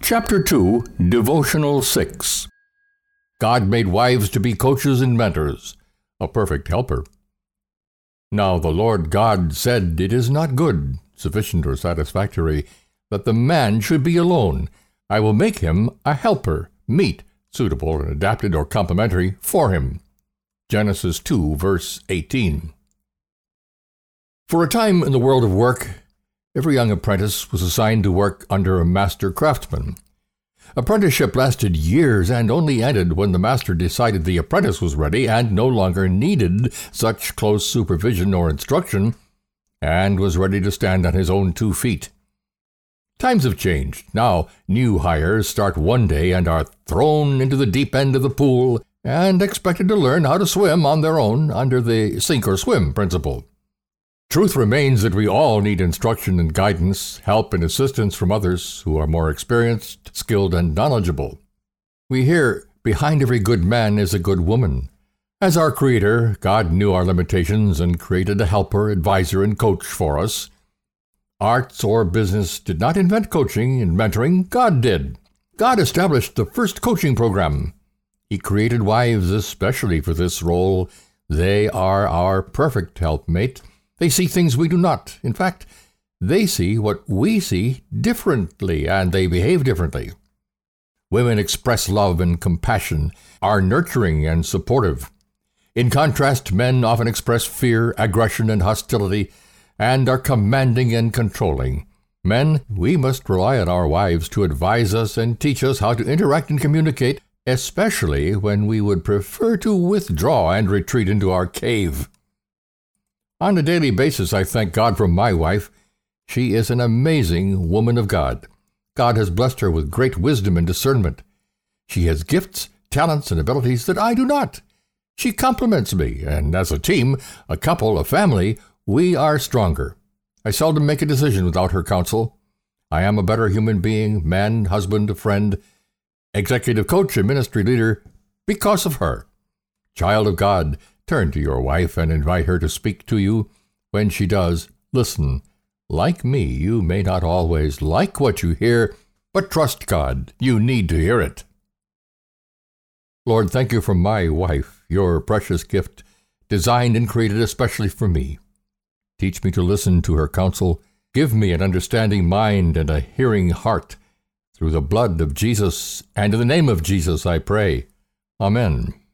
Chapter 2, Devotional 6. God made wives to be coaches and mentors, a perfect helper. Now the Lord God said, "It is not good, sufficient or satisfactory, that the man should be alone. I will make him a helper, meet, suitable and adapted or complementary for him." Genesis 2, verse 18. For a time in the world of work, every young apprentice was assigned to work under a master craftsman. Apprenticeship lasted years and only ended when the master decided the apprentice was ready and no longer needed such close supervision or instruction, and was ready to stand on his own 2 feet. Times have changed. Now, new hires start one day and are thrown into the deep end of the pool and expected to learn how to swim on their own under the sink or swim principle. Truth remains that we all need instruction and guidance, help and assistance from others who are more experienced, skilled, and knowledgeable. We hear, "Behind every good man is a good woman." As our Creator, God knew our limitations and created a helper, advisor, and coach for us. Arts or business did not invent coaching and mentoring, God did. God established the first coaching program. He created wives especially for this role. They are our perfect helpmate. They see things we do not. In fact, they see what we see differently, and they behave differently. Women express love and compassion, are nurturing and supportive. In contrast, men often express fear, aggression, and hostility, and are commanding and controlling. Men, we must rely on our wives to advise us and teach us how to interact and communicate, especially when we would prefer to withdraw and retreat into our cave. On a daily basis, I thank God for my wife. She is an amazing woman of God. God has blessed her with great wisdom and discernment. She has gifts, talents, and abilities that I do not. She complements me, and as a team, a couple, a family, we are stronger. I seldom make a decision without her counsel. I am a better human being, man, husband, friend, executive coach, and ministry leader because of her. Child of God, turn to your wife and invite her to speak to you. When she does, listen. Like me, you may not always like what you hear, but trust God. You need to hear it. Lord, thank you for my wife, your precious gift, designed and created especially for me. Teach me to listen to her counsel. Give me an understanding mind and a hearing heart. Through the blood of Jesus and in the name of Jesus I pray. Amen.